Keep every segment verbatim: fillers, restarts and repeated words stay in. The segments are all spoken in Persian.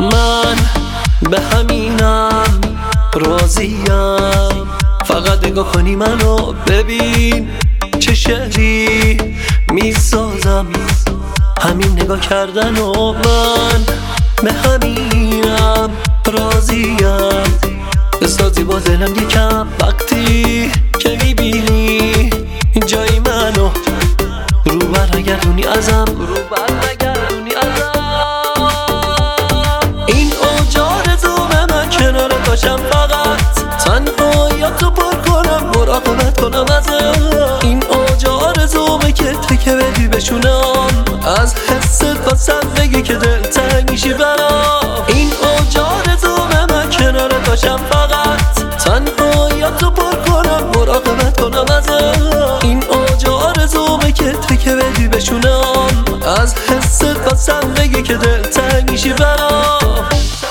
من به همینم راضیم، فقط نگاه کنی منو ببین چه شعری میسازم، همین نگاه کردن و من به همینم راضیم. بسازی با دلم یکم وقتی که میبینی جای منو، رو برنگردونی ازم، رو برنگردونی ازم. این اوجا رزومه من کنار باشم، فقط تنهاییاتو پر کنم، مراقبت کنم ازم. این اوجا رزومه که تکه بدی بشونم، از حست واسم بگی که دلتنگ میشی برام. این اوجا رزومه من کنار باشم، فقط تنهاییاتو پر کنم، مراقبت کنم ازم. این اوجا رزومه که تکه بدی بشونم، از حست واسم بگی که دلتنگ میشی برام.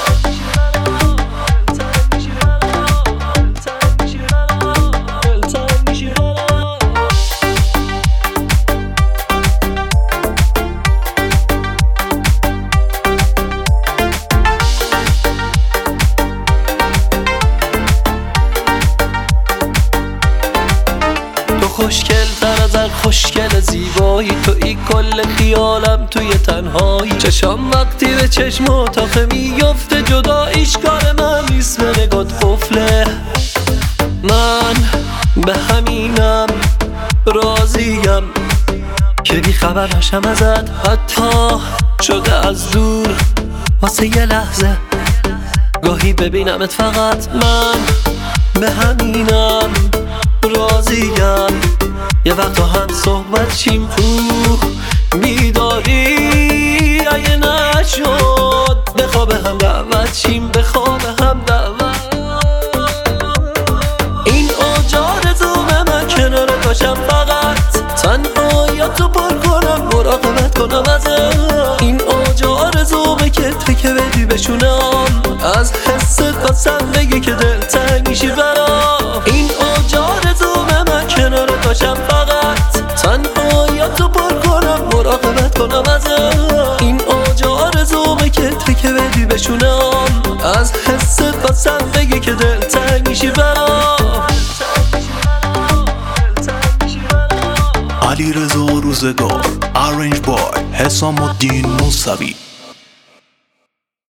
تو خوشگل تر از هر خوشگل زیبایی، تو ای کل خیالم توی تنهایی. چشام وقتی به چشم اتاقه میفته، جداییش کار من نیست، به نگات قفله. من به همینم راضیم که بی خبر نشم ازت، حتی شده از دور واسه یه لحظه گاهی ببینمت. فقط من به همینم راضیم، یه وقتا هم صحبت چیم تو بیداری، اگه نشد به خواب هم دعوت چیم، به خواب هم دعوت. این اوجا رزومه من کنارت باشم، فقط تنهاییاتو پر کنم، مراقبت کنم ازم. این اوجا رزومه که تکه بدی بشونم، از حست واسم بگی که دلتنگ میشی برام. این اوجا رزومه من کنارت باشم، فقط تنهاییاتو پر کنم، مراقبت کنم ازم. این اوجا رزومه که تکه بدی بشونم، از حست واسم بگی که دلتنگ میشی برام. علیرضا روزگار، آرنج بای، حسام الدین موسوی.